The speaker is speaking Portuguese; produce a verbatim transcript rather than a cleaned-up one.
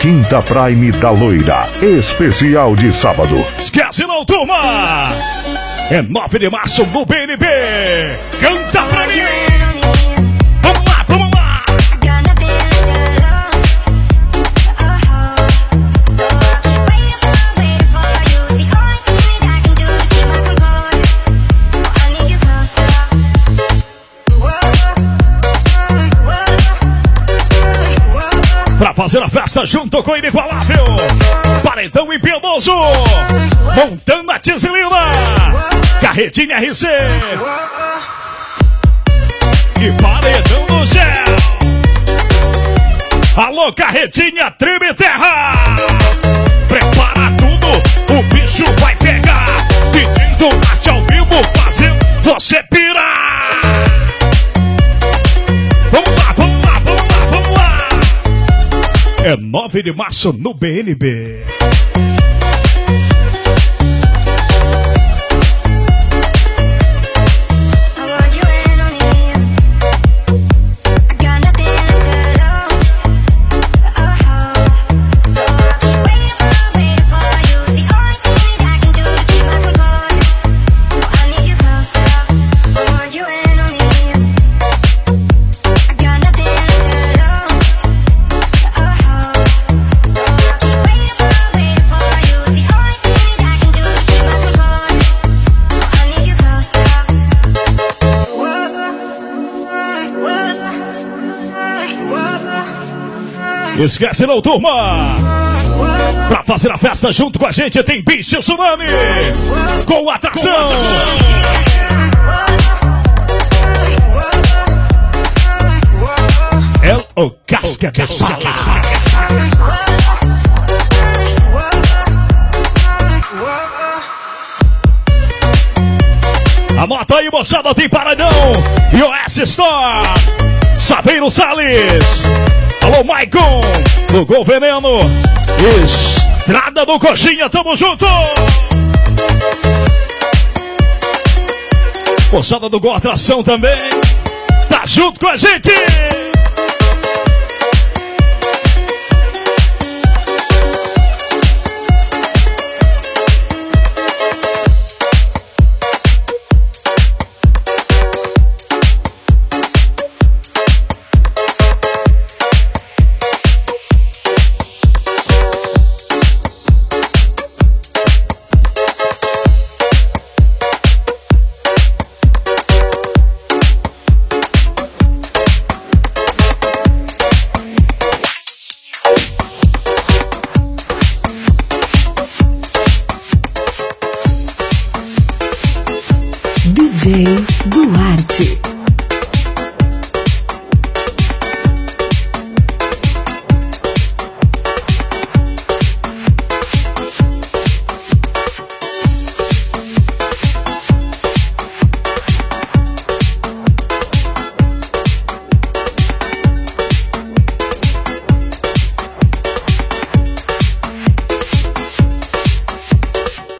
Quinta Prime da Loira, especial de sábado. Esquece não, turma! É nove de março no B N B. Canta pra mim! Vamos lá, vamos lá! Pra fazer a festa junto com o Inigualável Paredão Impiedoso, Montana Tizilina, Carretinha R C e Paredão do Gel. Alô, Carretinha, Tribo Terra, prepara tudo, o bicho vai pegar. Pedindo arte ao vivo, fazendo você pirar. Vamos lá, vamos lá, vamos lá, vamos lá. É nove de março no B N B. Esquece não, turma! Pra fazer a festa junto com a gente tem Bicho Tsunami com atração! É o Casca de Bala! Anota aí, moçada, tem Paradão e o S Store, Saveiro Salles. Alô, Maicon, do Gol Veneno, Estrada do Coxinha, tamo junto! Moçada do Gol Atração também, tá junto com a gente! D J Duarte.